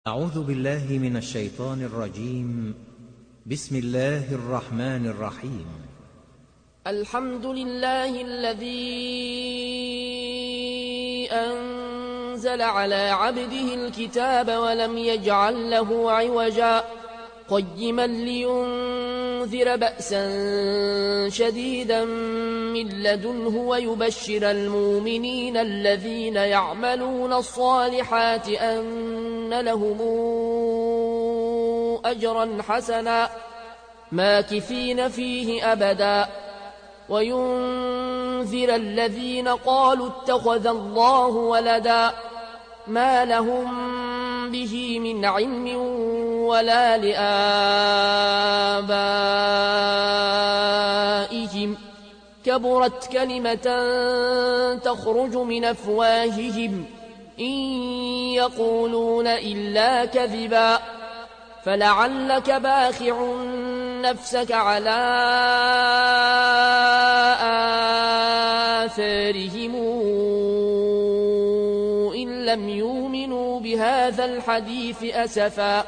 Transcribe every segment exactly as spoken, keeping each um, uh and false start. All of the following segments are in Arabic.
أعوذ بالله من الشيطان الرجيم. بسم الله الرحمن الرحيم. الحمد لله الذي أنزل على عبده الكتاب ولم يجعل له عوجا قيما لينذر بأسا شديدا من لدنه ويبشر المؤمنين الذين يعملون الصالحات أن لهم أجرا حسنا ماكثين فيه أبدا وينذر الذين قالوا اتخذ الله ولدا ما لهم به من علم ولا لآبائهم كبرت كلمة تخرج من أفواههم إن يقولون إلا كذبا فلعلك باخع نفسك على آثارهم إن لم يؤمنوا بهذا الحديث أسفا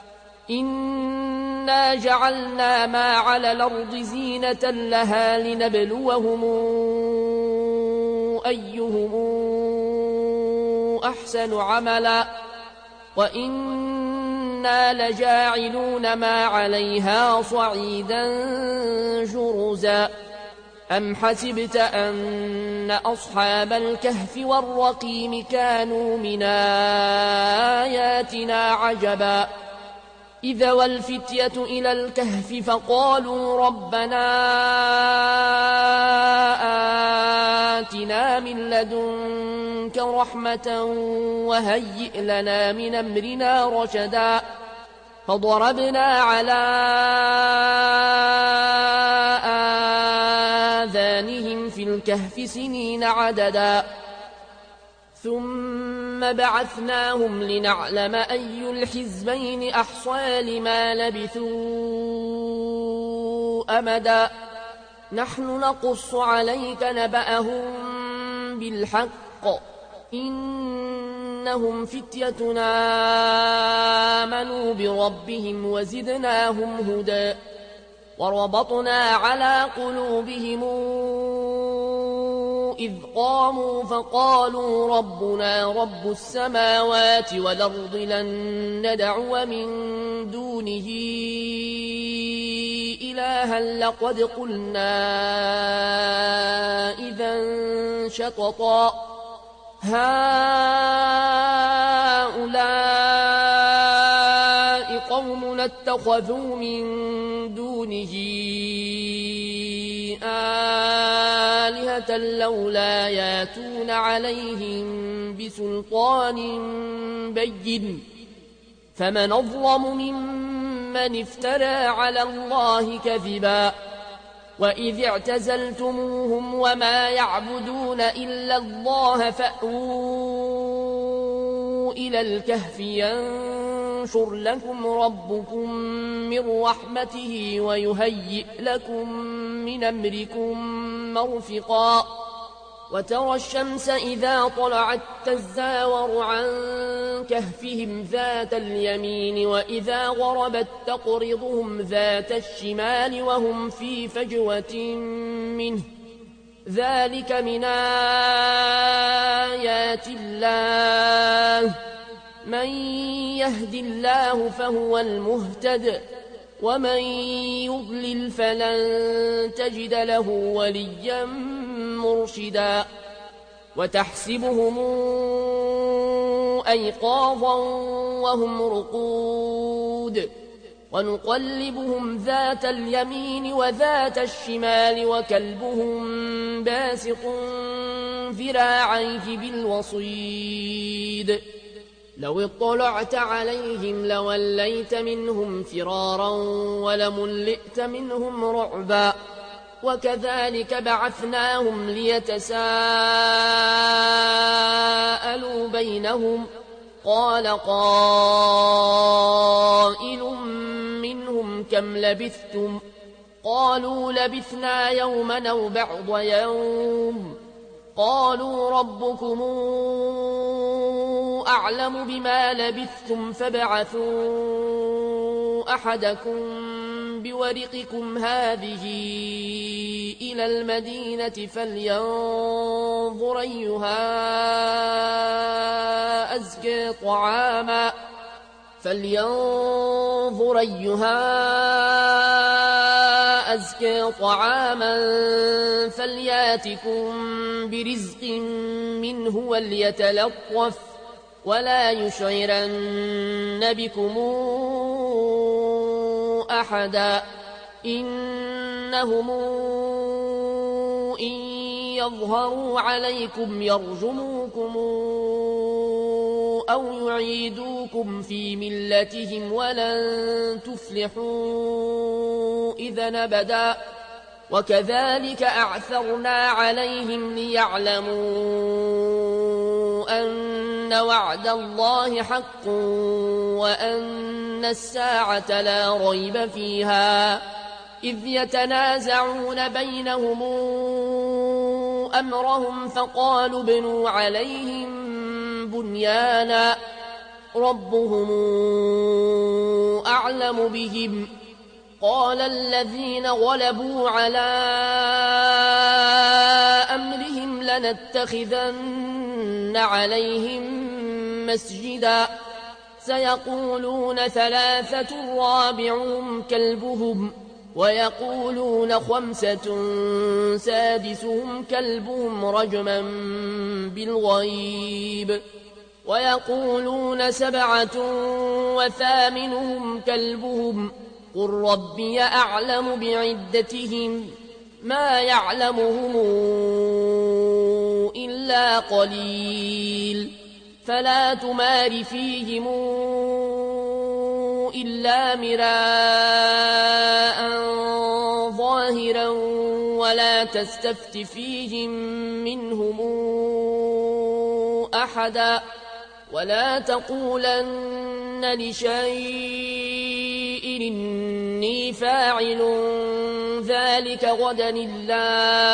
إنا جعلنا ما على الأرض زينة لها لنبلوهم أيهم أحسن عملا وإنا لجاعلون ما عليها صعيدا جرزا أم حسبت أن أصحاب الكهف والرقيم كانوا من آياتنا عجبا إذا والفتية إلى الكهف فقالوا ربنا آتنا من لدنك رحمة وهيئ لنا من أمرنا رشدا فضربنا على آذانهم في الكهف سنين عددا ثم بعثناهم لنعلم أي الحزبين أحصى لما لبثوا أمدا نحن نقص عليك نبأهم بالحق إنهم فتيتنا آمنوا بربهم وزدناهم هدى وربطنا على قلوبهم إذ قاموا فقالوا ربنا رب السماوات والأرض لن ندعو من دونه إلها لقد قلنا إذا شططا هؤلاء قوم اتخذوا من دونه آلهة لولا ياتون عليهم بسلطان بين فمن أظلم ممن افترى على الله كذبا وإذ اعتزلتموهم وما يعبدون إلا الله فأووا إلى الكهف ينشر لكم ربكم من رحمته ويهيئ لكم من أمركم مرفقا وترى الشمس إذا طلعت تزاور عن كهفهم ذات اليمين وإذا غربت تقرضهم ذات الشمال وهم في فجوة منه ذلك من آيات الله من يهد الله فهو المهتد ومن يضلل فلن تجد له وليا مرشدا وتحسبهم أيقاظا وهم رقود ونقلبهم ذات اليمين وذات الشمال وكلبهم باسط ذراعيه بالوصيد لو اطلعت عليهم لوليت منهم فرارا ولملئت منهم رعبا وكذلك بعثناهم ليتساءلوا بينهم قال قائل منهم كم لبثتم قالوا لبثنا يوما أو بعض يوم قالوا ربكم أعلم بما لبثتم فابعثوا أحدكم بورقكم هذه إلى المدينة فلينظر أيها أزكى طعاما فلينظر أيها أزكى طعاما فلياتكم برزق منه وليتلطف ولا يشعرن بكم أحدا إنهم إن يظهروا عليكم يرجموكم أو يعيدوكم في ملتهم ولن تفلحوا إذا أبدا وكذلك أعثرنا عليهم ليعلموا أن وعد الله حق وأن الساعة لا ريب فيها إذ يتنازعون بينهم أمرهم فقالوا ابنوا عليهم بنيانا ربهم أعلم بهم قال الذين غلبوا على أمرهم لنتخذن عليهم مسجدا سيقولون ثلاثة رابعهم كلبهم ويقولون خمسة سادسهم كلبهم رجما بالغيب ويقولون سبعة وثامنهم كلبهم قل ربي أعلم بعدتهم ما يعلمهم إلا قليل فلا تمار فيهم إلا مراء ظاهرا ولا تستفت فيهم منهم أحدا ولا تقولن لشيء إني فاعل ذلك غدا إلا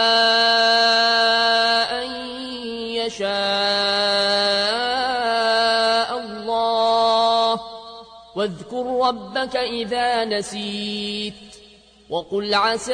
أن يشاء الله واذكر ربك إذا نسيت وقل عسى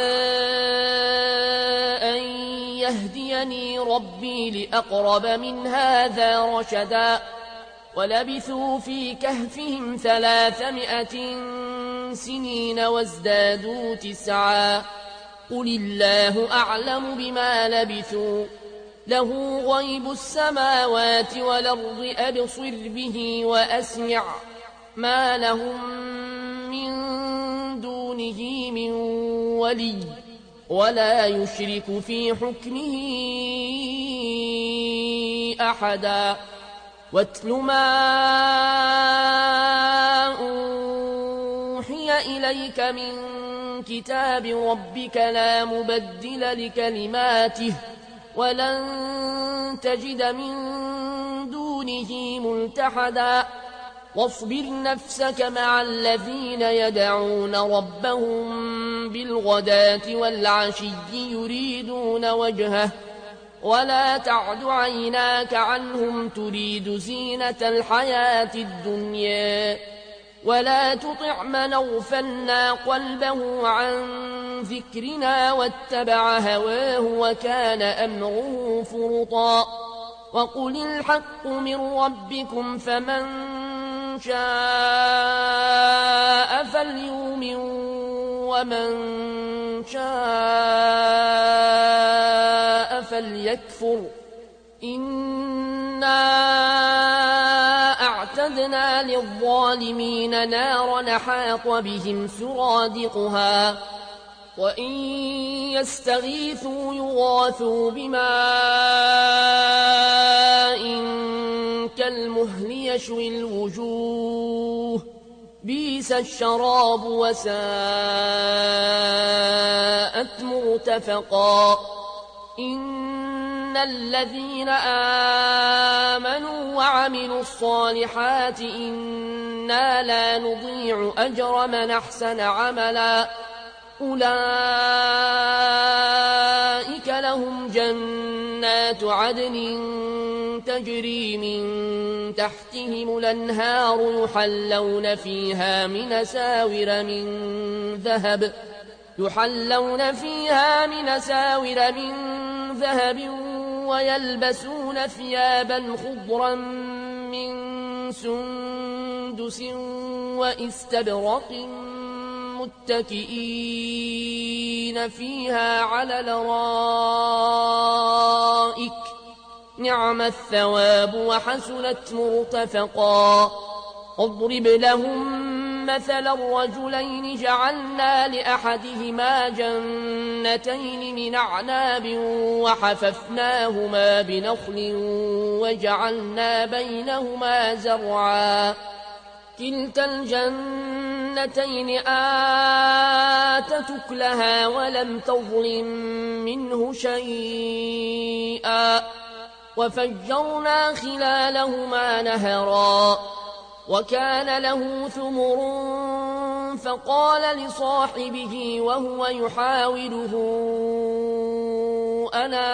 أن يهديني ربي لأقرب من هذا رشدا ولبثوا في كهفهم ثلاثمائة سنين وازدادوا تسعا قل الله أعلم بما لبثوا له غيب السماوات والأرض أبصر به وأسمع ما لهم من دونه من ولي ولا يشرك في حكمه أحدا واتل ما أوحي إليك من كتاب ربك لا مبدل لكلماته ولن تجد من دونه ملتحدا واصبر نفسك مع الذين يدعون ربهم بالغداة والعشي يريدون وجهه ولا تعد عيناك عنهم تريد زينة الحياة الدنيا ولا تطع من أغفلنا قلبه عن ذكرنا واتبع هواه وكان أمره فرطا وقل الحق من ربكم فمن شاء فليؤمن ومن شاء فليكفر إنا أعتدنا للظالمين نارا حاط بهم سرادقها وإن يستغيثوا يغاثوا بماء كالمهل يشوي الوجوه بئس الشراب وساءت مرتفقا إن الذين آمنوا وعملوا الصالحات إنا لا نضيع أجر من أحسن عملا أولئك لهم جنات جنات عدن تجري من تحتهم الأنهار يحلون فيها من أساور من ذهب يحلون فيها من أساور من ذهب ويلبسون ثيابا خضرا من سندس وإستبرق متكئين فيها على الأرائك نعم الثواب وحسنت مرتفقا اضرب لهم مثل الرجلين جعلنا لأحدهما جنتين من أعناب وحففناهما بنخل وجعلنا بينهما زرعا كلتا الجنتين آتت أكلها ولم تظلم منه شيئا وفجرنا خلالهما نهرا وكان له ثمر فقال لصاحبه وهو يحاوره أنا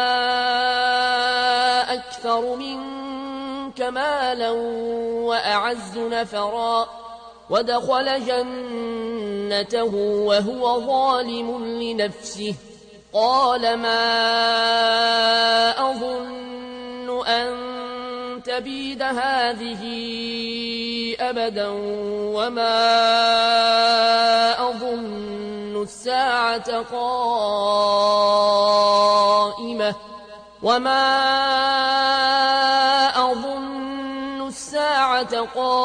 أكثر منك مالا وأعز نفرا ودخل جنته وهو ظالم لنفسه قال ما أظن أن تبيد هذه أبدا وما أظن الساعة قائمة وما أظن الساعة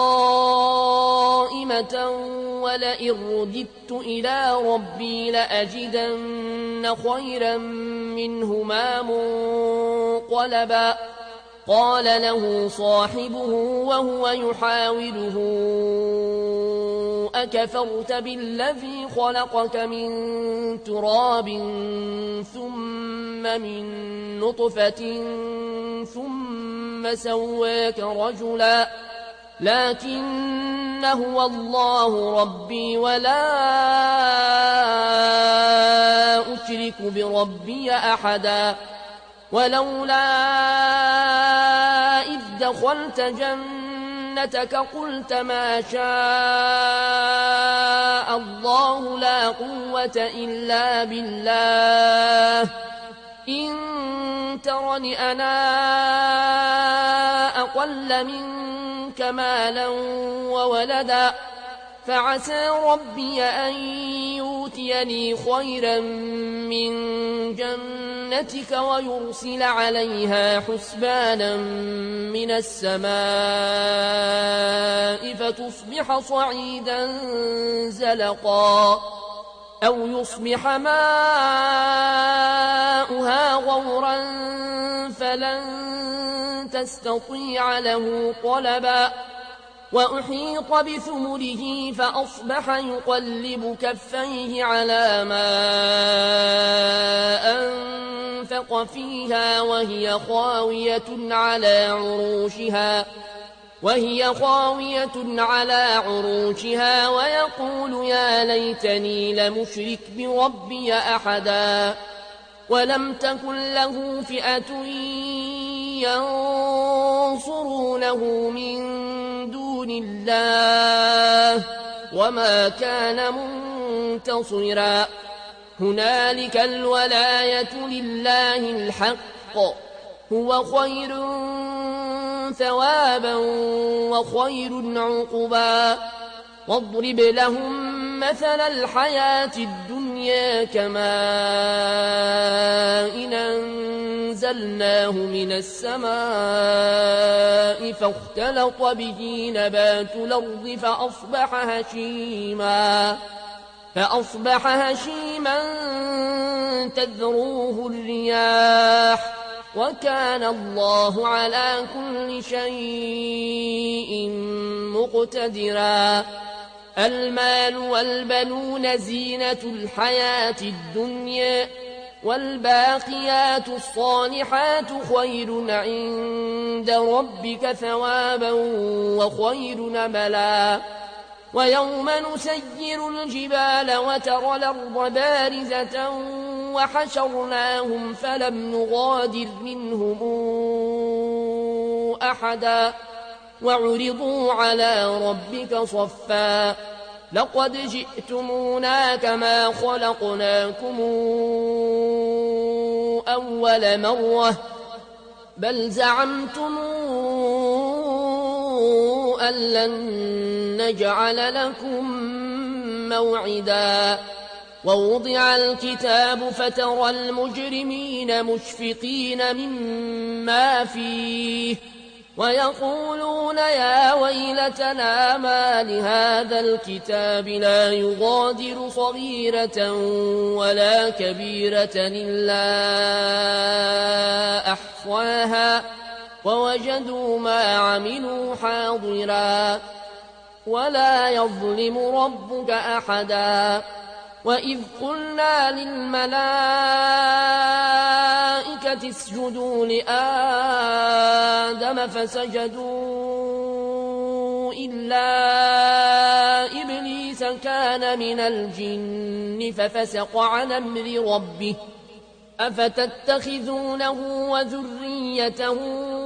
قائمة ولئن رددت إلى ربي لأجدن خيرا منهما منقلبا قال له صاحبه وهو يحاوره أكفرت بالذي خلقك من تراب ثم من نطفة ثم سواك رجلا لكن هو الله ربي ولا أشرك بربي أحدا ولولا إذ دخلت جنتك قلت ما شاء الله لا قوة إلا بالله إن ترني أنا أقل منك مالا وولدا فعسى ربي أن يؤتيني خيرا من جنتك ويرسل عليها حسبانا من السماء فتصبح صعيدا زلقا أو يصبح ماؤها غورا فلن تستطيع له طلبا وأحيط بثمره فأصبح يقلب كفيه على ما أنفق فيها وهي خاوية على عروشها وهي خاوية على عروشها ويقول يا ليتني لمشرك بربي أحدا ولم تكن له فئة ينصرونه من دون الله وما كان منتصرا هنالك الولاية لله الحق هو خير ثوابا وخير عقبا واضرب لهم مثل الحياة الدنيا كماء إن أنزلناه من السماء فاختلط به نبات الأرض فأصبح هشيما فأصبح هشيما تذروه الرياح وكان الله على كل شيء مقتدرا المال والبنون زينة الحياة الدنيا والباقيات الصالحات خير عند ربك ثوابا وخير نملا ويوم نسير الجبال وترى الأرض بارزة وحشرناهم فلم نغادر منهم أحدا وعرضوا على ربك صفا لقد جئتمونا كما خلقناكم أول مرة بل زعمتم أن لن نجعل لكم موعدا ووضع الكتاب فترى المجرمين مشفقين مما فيه ويقولون يا ويلتنا ما لهذا الكتاب لا يغادر صغيرة ولا كبيرة إلا أحصاها ووجدوا ما عملوا حاضرا ولا يظلم ربك أحدا وإذ قلنا للملائكة اسجدوا لآدم فسجدوا إلا إبليس كان من الجن ففسق عن أمر ربه أفتتخذونه وذريته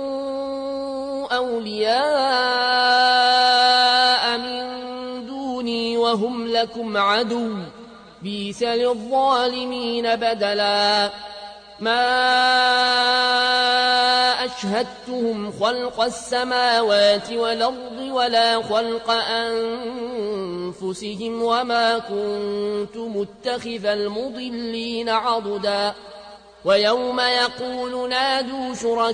أولياء من دوني وهم لكم عدو بئس للظالمين بدلا ما أشهدتهم خلق السماوات والأرض ولا خلق أنفسهم وما كنت متخذ المضلين عضدا ويوم يقول نادوا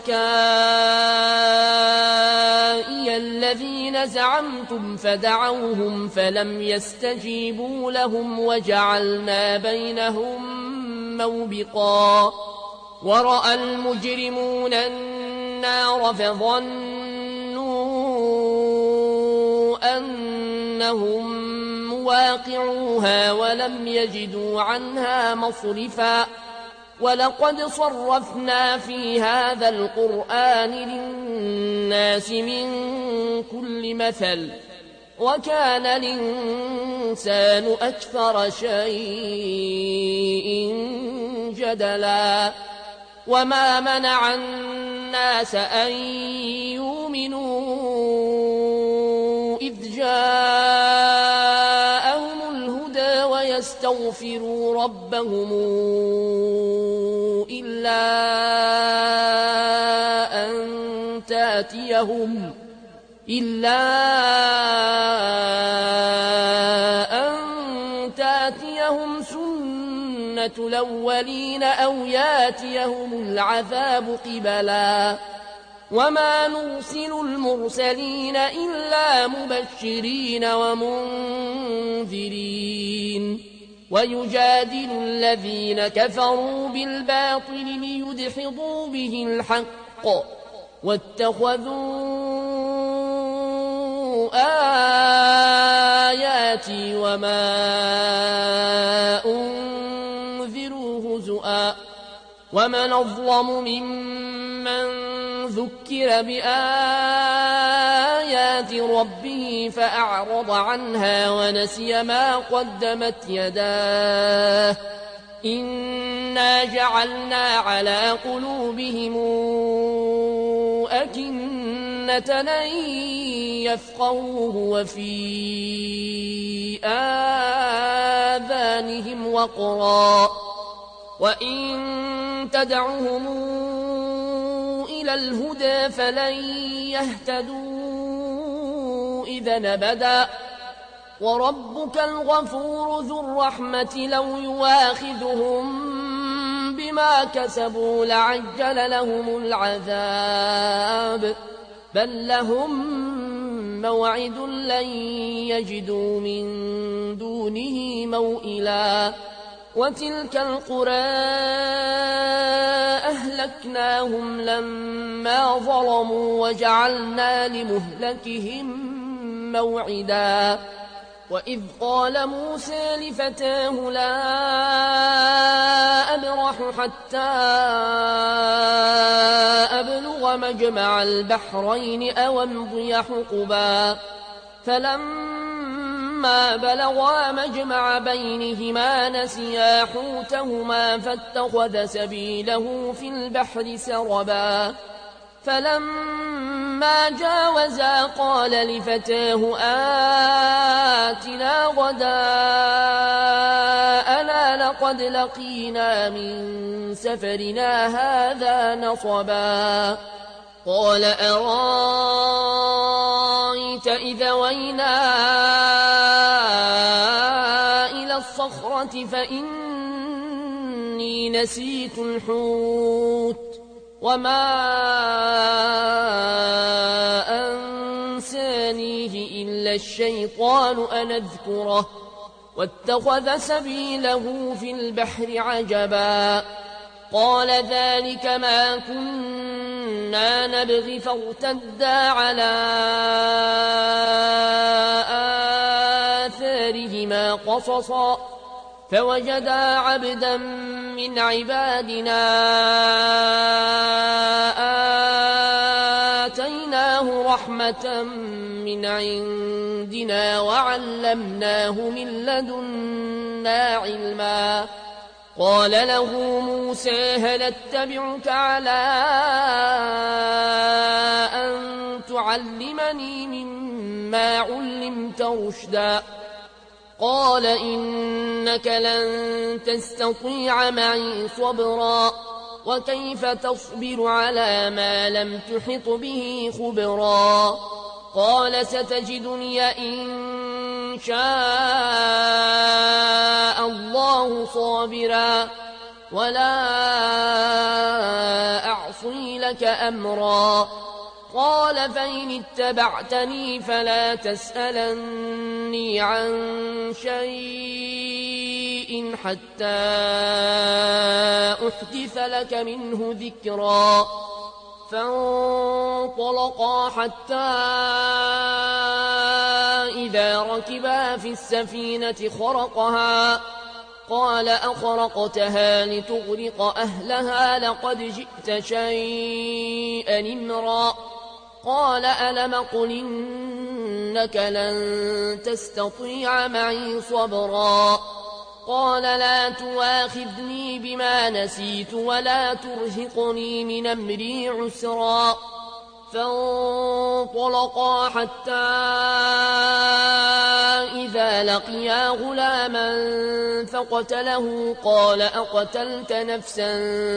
شركائي الذين زعمتم فدعوهم فلم يستجيبوا لهم وجعلنا بينهم موبقا ورأى المجرمون النار فظنوا أنهم مواقعوها ولم يجدوا عنها مصرفا ولقد صرفنا في هذا القرآن للناس من كل مثل وكان الإنسان أكثر شيء جدلا وما منع الناس أن يؤمنوا إذ جاءهم الهدى ويستغفروا ربهم إلا أن تأتيهم إلا أن تأتيهم سنة الأولين أو يأتيهم العذاب قبلا وما نرسل المرسلين إلا مبشرين ومنذرين ويجادل الذين كفروا بالباطل ليدحضوا به الحق واتخذوا آياتي وما أنذروا هزؤا ومن أظلم ممن ذكر بآيات ربه فأعرض عنها ونسي ما قدمت يداه إنا جعلنا على قلوبهم أكنة أن يفقهوه وفي آذانهم وقرا وإن تدعهم إلى الهدى فلن يهتدوا إذا أبدا وربك الغفور ذو الرحمة لو يواخذهم بما كسبوا لعجل لهم العذاب بل لهم موعد لن يجدوا من دونه موئلا وتلك القرى أهلكناهم لما ظلموا وجعلنا لمهلكهم موعدا وإذ قال موسى لفتاه لا أبرح حتى أبلغ مجمع البحرين أو امضي حقبا فلما فلما بلغا مجمع بينهما نسيا حوتهما فاتخذ سبيله في البحر سربا فلما جاوزا قال لفتاه آتنا غداءنا لقد لقينا من سفرنا هذا نصبا قال أرايت إذا وينا إلى الصخرة فإني نسيت الحوت وما أنسانيه إلا الشيطان أن أذكره واتخذ سبيله في البحر عجبا قال ذلك ما كنا نبغي فارتدا على آثارهما قصصا فوجدا عبدا من عبادنا آتيناه رحمة من عندنا وعلمناه من لدنا علما قال له موسى هل اتبعك على أن تعلمني مما علمت رشدا قال إنك لن تستطيع معي صبرا وكيف تصبر على ما لم تحط به خبرا قال ستجدني إن شاء الله صابرا ولا أعصي لك أمرا قال فإن اتبعتني فلا تسألني عن شيء حتى أحدث لك منه ذكرا فانطلقا حتى إذا ركبا في السفينة خرقها قال أخرقتها لتغرق أهلها لقد جئت شيئا إمرا قال ألم قل إنك لن تستطيع معي صبرا قال لا تواخذني بما نسيت ولا ترهقني من أمري عسرا فانطلقا حتى إذا لقيا غلاما فقتله قال أقتلت نفسا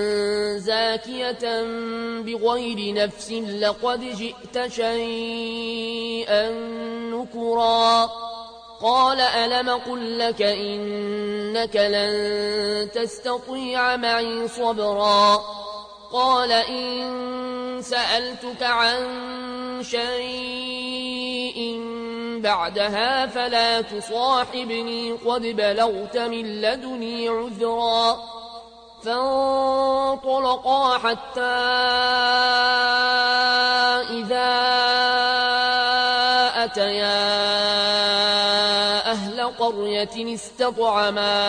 زاكية بغير نفس لقد جئت شيئا نكرا قال ألم قل لك إنك لن تستطيع معي صبرا قال إن سألتك عن شيء بعدها فلا تصاحبني قد بلغت من لدني عذرا فانطلقا حتى إذا أتيا أهل قرية استطعما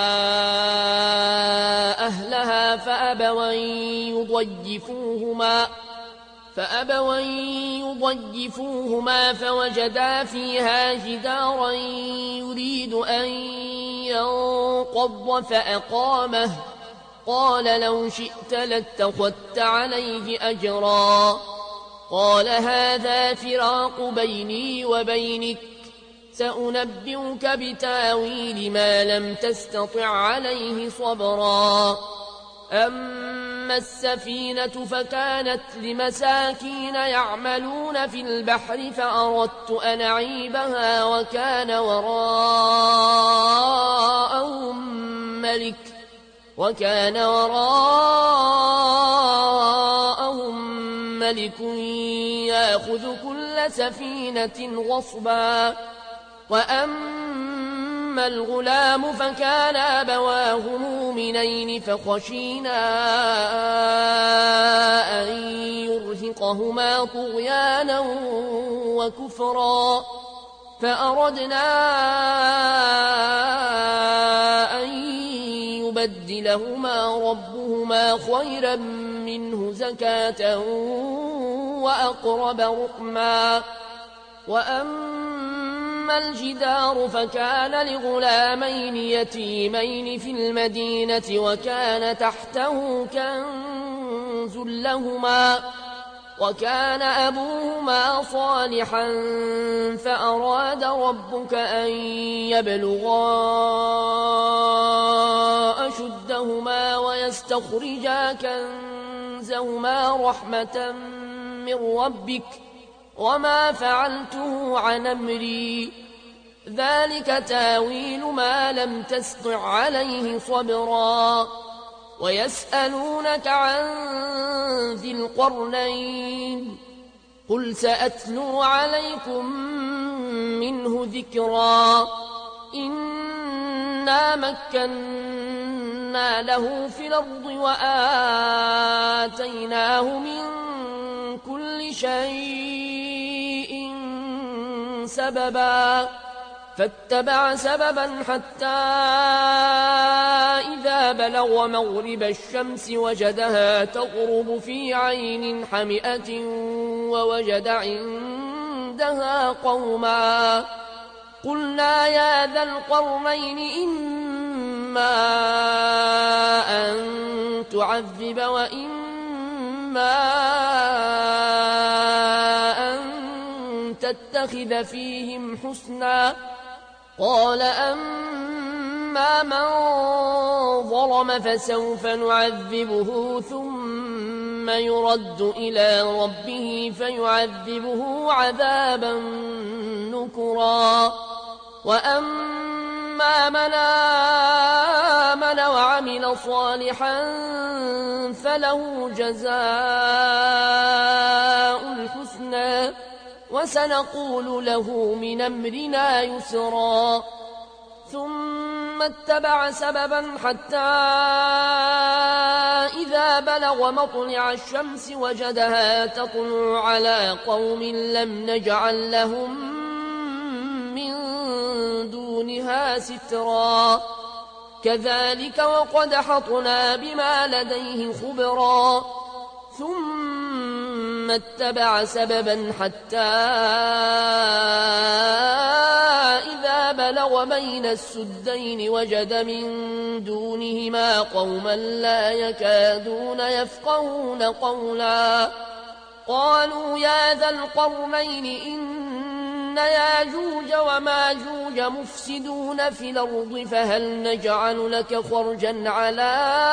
أهلها فأبوا يضيفوهما فأبوا يضيفوهما فوجدا فيها جدارا يريد أن ينقض فأقامه قال لو شئت لاتخذت عليه أجرا قال هذا فراق بيني وبينك سأنبئك بتاويل ما لم تستطع عليه صبرا أما السفينة فكانت لمساكين يعملون في البحر فأردت أن أعيبها وكان وراءهم ملك وكان وراءهم ملك يأخذ كل سفينة غصبا وأما الغلام فكان أبواه مؤمنين فخشينا أن يرهقهما طغيانا وكفرا فأردنا أن يبدلهما ربهما خيرا منه زكاة وأقرب رحما وأما أما الجدار فكان لغلامين يتيمين في المدينة وكان تحته كنز لهما وكان أبوهما صالحا فأراد ربك أن يبلغا أشدهما ويستخرجا كنزهما رحمة من ربك وما فعلته عن أمري ذلك تاويل ما لم تسطع عليه صبرا ويسألونك عن ذي القرنين قل سأتلو عليكم منه ذكرا إنا مكنا له في الأرض وآتيناه من كل شيء سببا فاتبع سببا حتى إذا بلغ مغرب الشمس وجدها تغرب في عين حمئة ووجد عندها قوما قلنا يا ذا القرنين إما أن تعذب وإما أن تتخذ فيهم حسنا قال أما من ظلم فسوف نعذبه ثم يرد إلى ربه فيعذبه عذابا نكرا وأما من آمن وعمل صالحا فله جزاء الحسنى وسنقول له من أمرنا يسرا ثم اتبع سببا حتى إذا بلغ مطلع الشمس وجدها تطلع على قوم لم نجعل لهم من دونها سترا كذلك وقد حطنا بما لديه خبرا ثم اتبع سببا حتى إذا بلغ بين السدين وجد من دونهما قوما لا يكادون يفقهون قولا قالوا يا ذا القرنين إن ياجوج وماجوج مفسدون في الأرض فهل نجعل لك خرجا على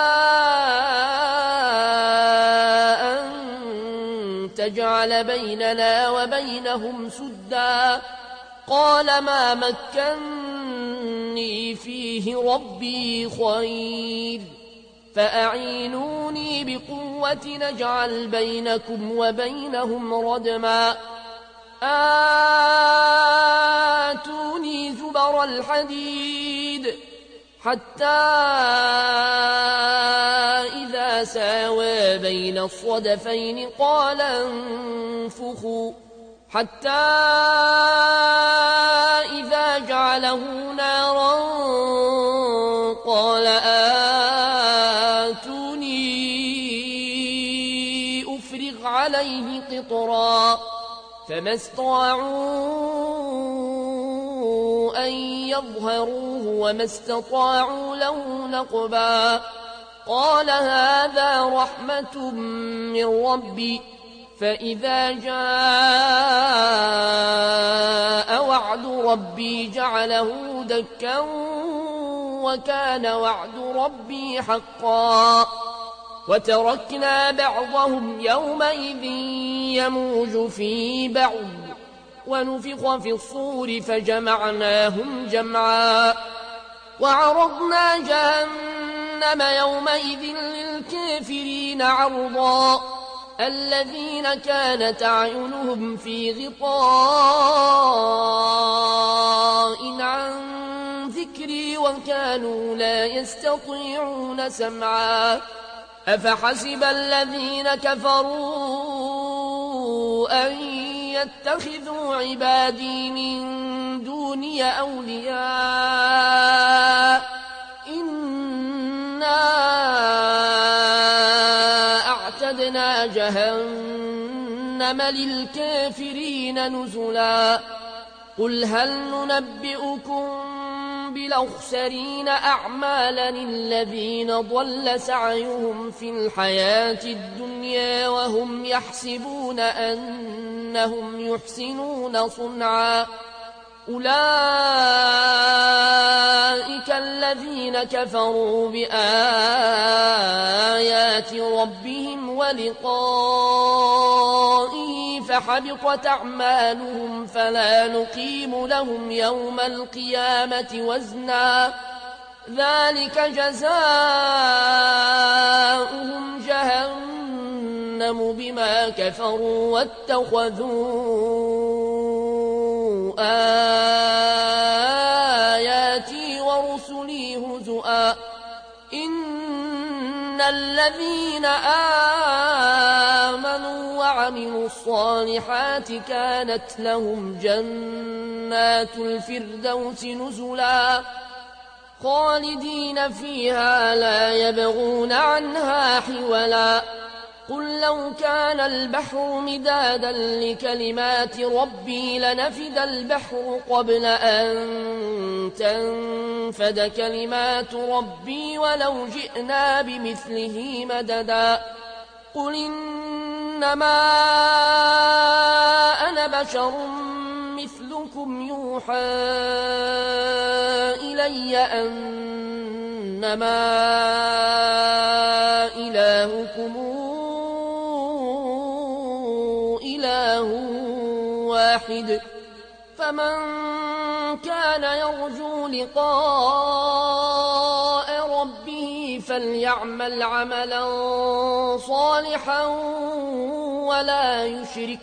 أن تجعل بيننا وبينهم سدا قال ما مكني فيه ربي خير فأعينوني بقوة نجعل بينكم وبينهم ردما آتوني زبر الحديد حتى إذا ساوى بين الصدفين قال انفخوا حتى إذا جعله نارا قال آتوني أفرغ عليه قطرا فما استطاعوا أن يظهروه وما استطاعوا له نقبا قال هذا رحمة من ربي فإذا جاء وعد ربي جعله دكا وكان وعد ربي حقا وتركنا بعضهم يومئذ يموج في بعض ونفخ في الصور فجمعناهم جمعا وعرضنا جهنم يومئذ للكافرين عرضا الذين كانت أعينهم في غطاء عن ذكري وكانوا لا يستطيعون سمعا أفحسب الذين كفروا أن يتخذوا عبادي من دوني أولياء إنا أعتدنا جهنم للكافرين نزلا قل هل ننبئكم بالأخسرين أعمالا الذين ضل سعيهم في الحياة الدنيا وهم يحسبون أنهم يحسنون صنعا أولئك الذين كفروا بآيات ربهم ولقائه فحبطت أعمالهم فلا نقيم لهم يوم القيامة وزنا ذلك جزاؤهم جهنم بما كفروا واتخذوا آياتي ورسلي هزؤا إن الذين آمنوا وعملوا الصالحات كانت لهم جنات الفردوس نزلا خالدين فيها لا يبغون عنها حولا قل لو كان البحر مدادا لكلمات ربي لنفد البحر قبل أن تنفد كلمات ربي ولو جئنا بمثله مددا قل إنما أنا بشر مثلكم يوحى إلي أنما إلهكم إله واحد فمن كان يرجو لقاء ربه فليعمل عملا صالحا ولا يشرك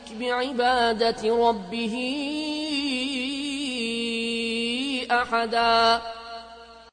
بعبادة ربه أحدا